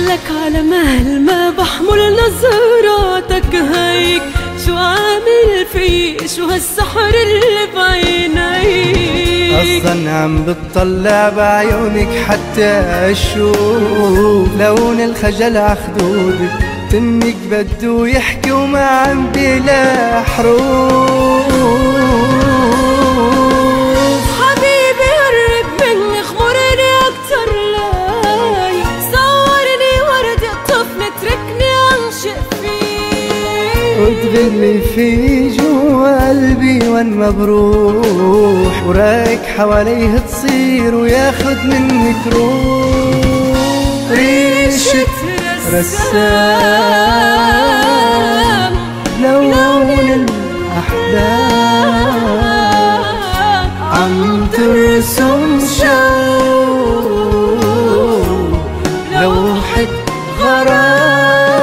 لك على مهل ما بحمل نظراتك هيك، شو عامل في شو هالسحر اللي بعينيك؟ أصلاً عم بتطلع بعيونك حتى أشوف لون الخجل عخدودي، تمك بدو يحكي وما عم بلا حروف. حبيبي قرب مني خمرني أكتر لاي، صورني ورد يقطفني اتركني أنشق فيه، وتغلي في جوا قلبي وين ما بروح، ورايك حواليه تصير وياخد منك روح. ريشة رسام لون الأحلام، عم ترسم شوق لوحة غرام.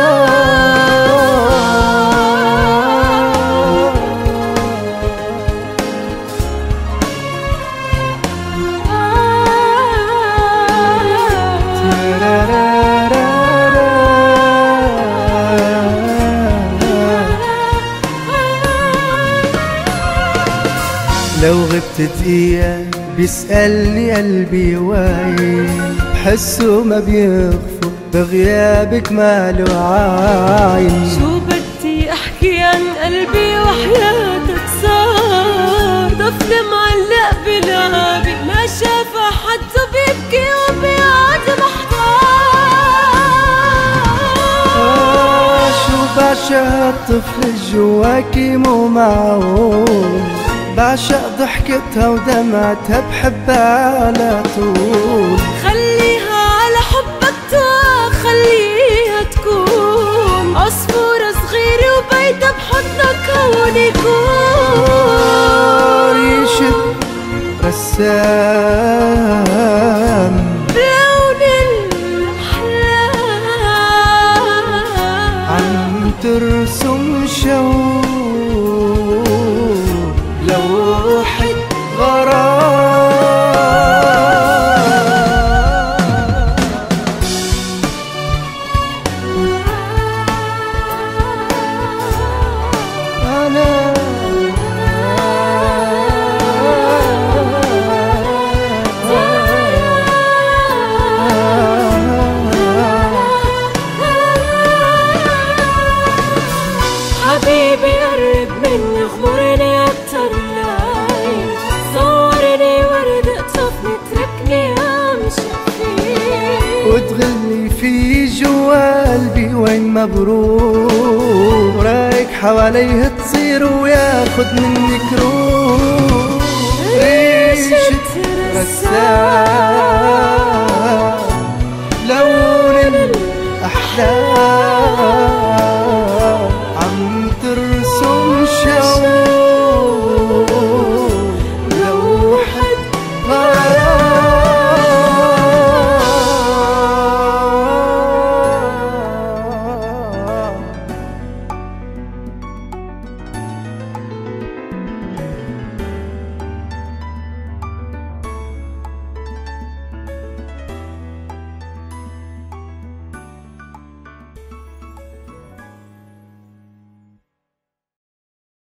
لو غبت دقيقة بيسألني قلبي وين، بحسه ما بيغفر بغيابك ماله عاين. شو بدي أحكي عن قلبي وحياتك صار طفل معلق بلعبي، ما شاف حد بيبكي وبيقعد محتار. شو بعشق هالطفل جواكي مو معقول، بعشق ضحكتها ودمعتها بحبها على طول. خليها على حبك تقع، خليها تكون عصفورة صغيرة وبيتها بحضنك هون يكون. ريشة رسام بلون الأحلام، عم ترسم شوق لوحة حبيبي قرب مني خمرني أكتر لاي، صورني ورد اقطفني اتركني أمشي فيه، وتغلي في جوا قلبي وين ما بروح، ورايك حواليه تصير وياخد منك روح. ريشة رسام لون الأحلام،